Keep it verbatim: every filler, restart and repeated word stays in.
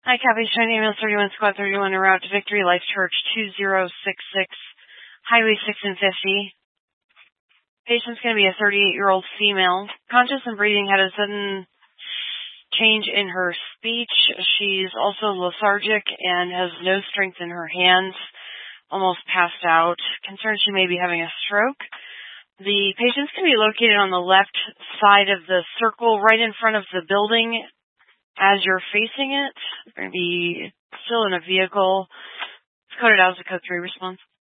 Hi, Kathy. Shiny ambulance thirty-one, squad thirty-one, en route to Victory Life Church two zero six six, Highway six and fifty. Patient's going to be a thirty-eight-year-old female. Conscious and breathing, had a sudden change in her speech. She's also lethargic and has no strength in her hands, almost passed out. Concerned she may be having a stroke. The patient's going to be located on the left side of the circle right in front of the building. As you're facing it, you're going to be still in a vehicle. It's coded out as a code three response.